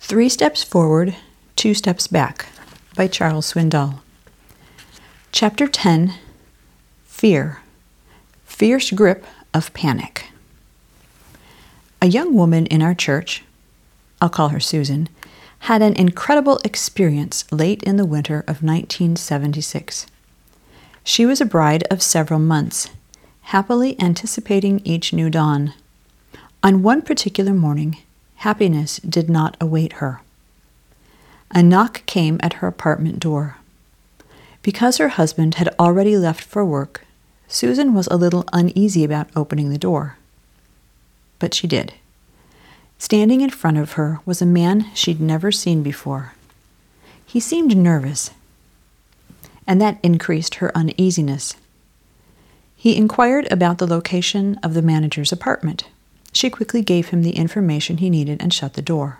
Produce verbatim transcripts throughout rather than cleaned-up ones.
Three Steps Forward, Two Steps Back by Charles Swindoll. Chapter ten, Fear, Fierce Grip of Panic. A young woman in our church, I'll call her Susan, had an incredible experience late in the winter of nineteen seventy-six. She was a bride of several months, happily anticipating each new dawn. On one particular morning, happiness did not await her. A knock came at her apartment door. Because her husband had already left for work, Susan was a little uneasy about opening the door. But she did. Standing in front of her was a man she'd never seen before. He seemed nervous, and that increased her uneasiness. He inquired about the location of the manager's apartment. She quickly gave him the information he needed and shut the door.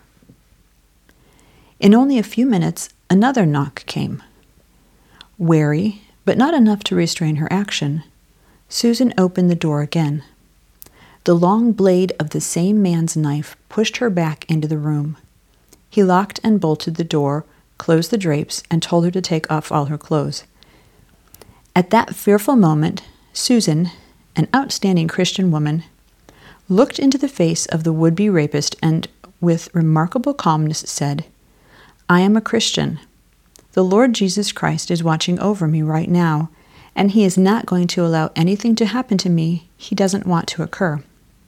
In only a few minutes, another knock came. Wary, but not enough to restrain her action, Susan opened the door again. The long blade of the same man's knife pushed her back into the room. He locked and bolted the door, closed the drapes, and told her to take off all her clothes. At that fearful moment, Susan, an outstanding Christian woman, looked into the face of the would-be rapist and, with remarkable calmness, said, "I am a Christian. The Lord Jesus Christ is watching over me right now, and He is not going to allow anything to happen to me He doesn't want to occur."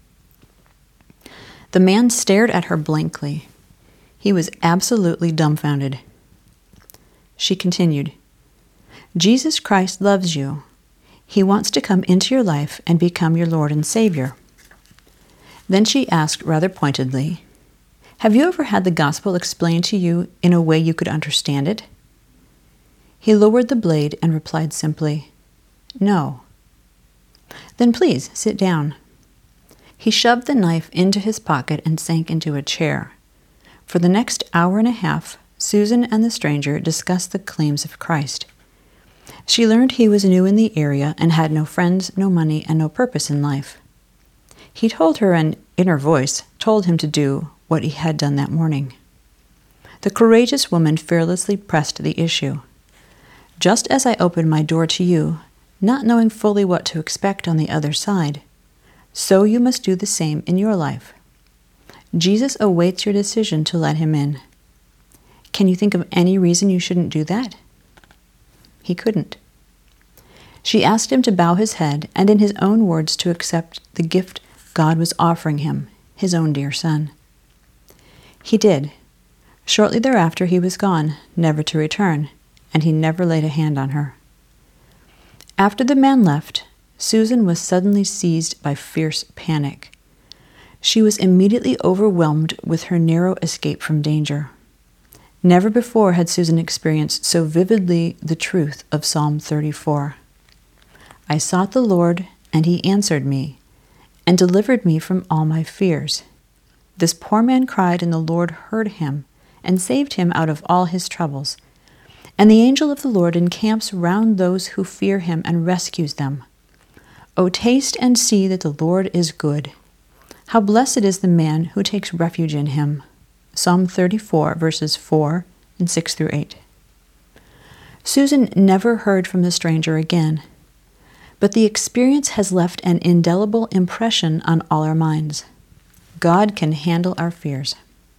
The man stared at her blankly. He was absolutely dumbfounded. She continued, "Jesus Christ loves you. He wants to come into your life and become your Lord and Savior." Then she asked rather pointedly, "Have you ever had the gospel explained to you in a way you could understand it?" He lowered the blade and replied simply, "No." "Then please sit down." He shoved the knife into his pocket and sank into a chair. For the next hour and a half, Susan and the stranger discussed the claims of Christ. She learned he was new in the area and had no friends, no money, and no purpose in life. He told her an inner voice told him to do what he had done that morning. The courageous woman fearlessly pressed the issue. "Just as I opened my door to you, not knowing fully what to expect on the other side, so you must do the same in your life. Jesus awaits your decision to let Him in. Can you think of any reason you shouldn't do that?" He couldn't. She asked him to bow his head and in his own words to accept the gift God was offering him, his own dear son. He did. Shortly thereafter he was gone, never to return, and he never laid a hand on her. After the man left, Susan was suddenly seized by fierce panic. She was immediately overwhelmed with her narrow escape from danger. Never before had Susan experienced so vividly the truth of Psalm thirty-four. "I sought the Lord, and He answered me, and delivered me from all my fears. This poor man cried, and the Lord heard him, and saved him out of all his troubles. And the angel of the Lord encamps round those who fear Him and rescues them. O taste and see that the Lord is good. How blessed is the man who takes refuge in Him." Psalm thirty-four, verses four and six through eight. Susan never heard from the stranger again, but the experience has left an indelible impression on all our minds. God can handle our fears.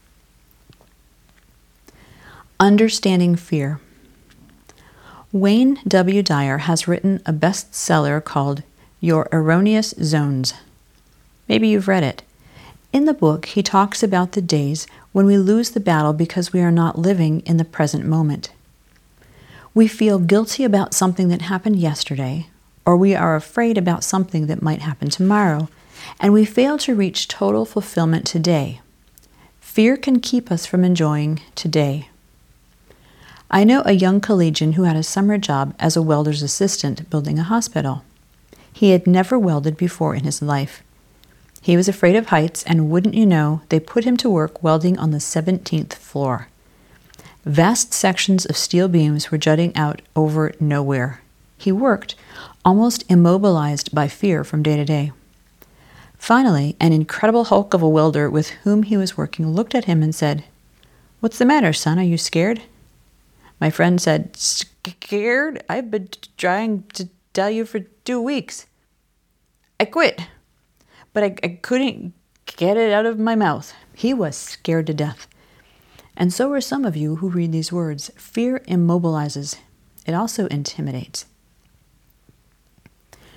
Understanding Fear. Wayne W. Dyer has written a bestseller called Your Erroneous Zones. Maybe you've read it. In the book, he talks about the days when we lose the battle because we are not living in the present moment. We feel guilty about something that happened yesterday, or we are afraid about something that might happen tomorrow, and we fail to reach total fulfillment today. Fear can keep us from enjoying today. I know a young collegian who had a summer job as a welder's assistant building a hospital. He had never welded before in his life. He was afraid of heights, and wouldn't you know, they put him to work welding on the seventeenth floor. Vast sections of steel beams were jutting out over nowhere. He worked, almost immobilized by fear from day to day. Finally, an incredible hulk of a welder with whom he was working looked at him and said, "What's the matter, son? Are you scared?" My friend said, "Scared? I've been trying to tell you for two weeks. I quit, but I, I couldn't get it out of my mouth." He was scared to death. And so are some of you who read these words. Fear immobilizes. It also intimidates.